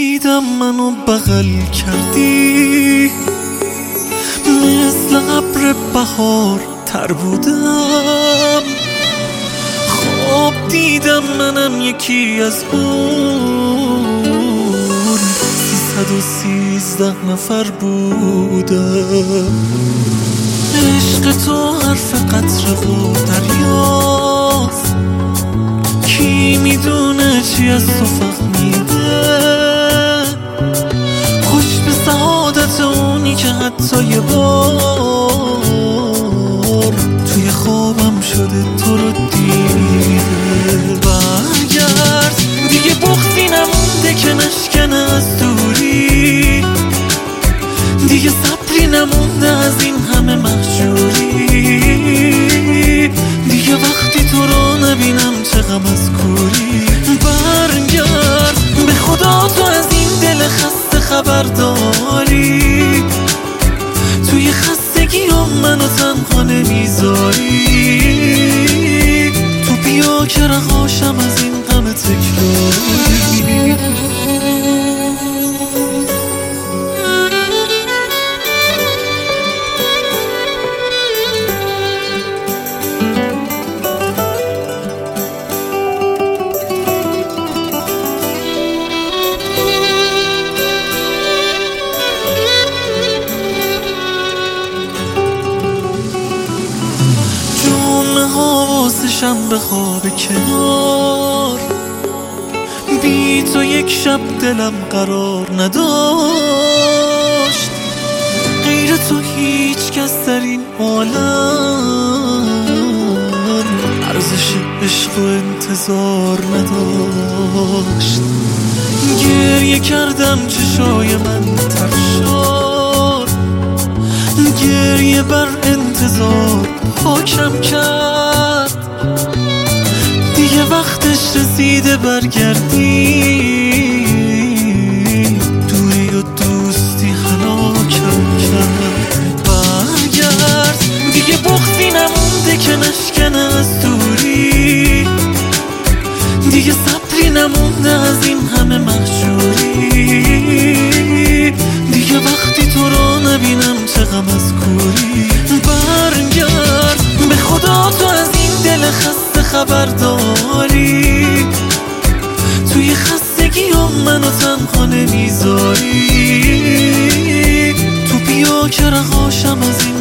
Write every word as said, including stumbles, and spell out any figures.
دیدم منو بغل کردی، مثل ابر بهار تر بودم. خواب دیدم منم یکی از اون سیصد و سیزده نفر بودم. عشق تو حرف قطره و دریاست، کی میدونه چی از تو فهمیده. خوش به سعادت اونی که حتی یه بار توی خوابم شده تو رو دیده. برگرد دیگه بغضی نمونده که نشکنه از دوری، دیگه صبری نمونده از این همه مهجوری، دیگه وقتی تو رو نبینم چه غم از کوری. برگرد به خدا تو از این دل خسته خبر داری، توی خستگی هم منو تنها نمیذاری. تو بیا که رهاشم از این غم تکراری. حواسشم به خواب کنار، بی تو یک شب دلم قرار نداشت. غیر تو هیچ کس در این عالم ارزش عشق و انتظار نداشت. گریه کردم چشای من تر شد، گریه بر انتظار حاکم کرد. دیگه وقتش رسیده برگردی، دوری و دوستی هلاکم کرد. برگرد دیگه بغضی نمونده که نشکنه از دوری، دیگه صبری نمونده از این همه مهجوری، دیگه وقتی تو رو نبینم چه غم از کوری. برگرد به خدا تو از این دل خسته خبر داری، توی خستگی هم منو تنها نمیذاری. تو بیا که رهاشم از این